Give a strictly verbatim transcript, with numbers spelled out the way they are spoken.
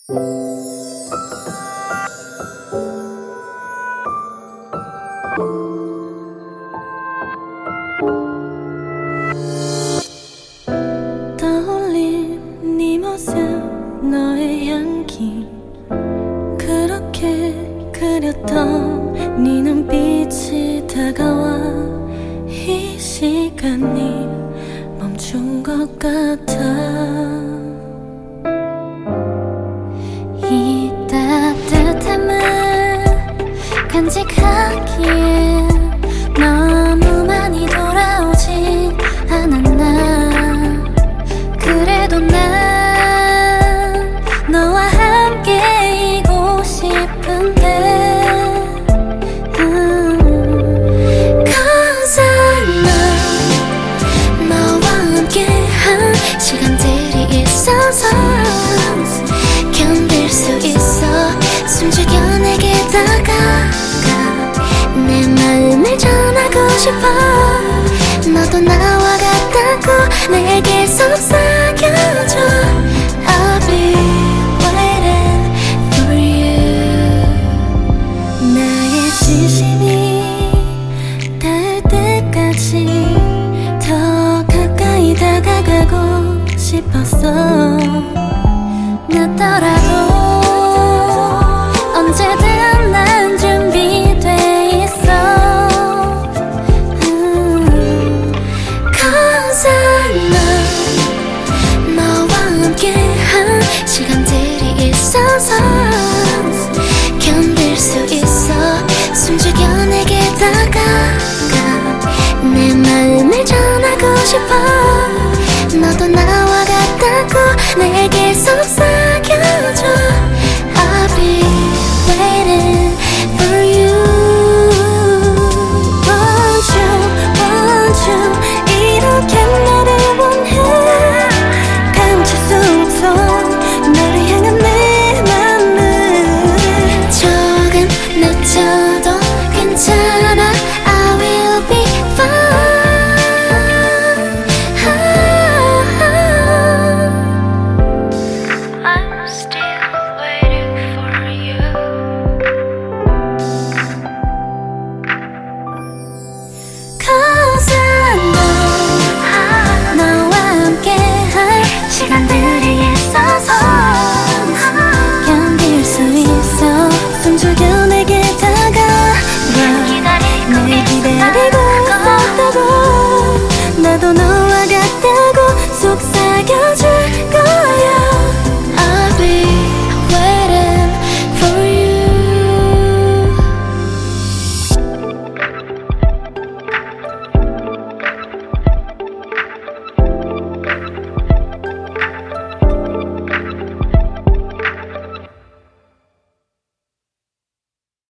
떠올린 네 모습, 너의 향기, 그렇게 그렸던 네 눈빛이 다가와 이 시간이 멈춘 것 같아. 이 따뜻함을 간직하기에 너무 많이 돌아오지 않았나. 그래도 난 너와 함께이고 싶은데 음. Cause I know 너와 함께한 시간들이 있어서 견딜 수 있어. 숨죽여 내게 다가가 내 마음을 전하고 싶어. 너도 나와 같다고 내게 속삭여줘. I'll be waiting for you. 나의 진심이 닿을 때까지 더 가까이 다가가고 싶었어. 늦더라도 언제든 난 준비돼 있어. 음. Cause I know 너와 함께한 시간들이 있어서 견딜 수 있어. 숨죽여 내게 다가가 내 마음을 전하고 싶어. 너도 나와 같다고 내게 속삭여.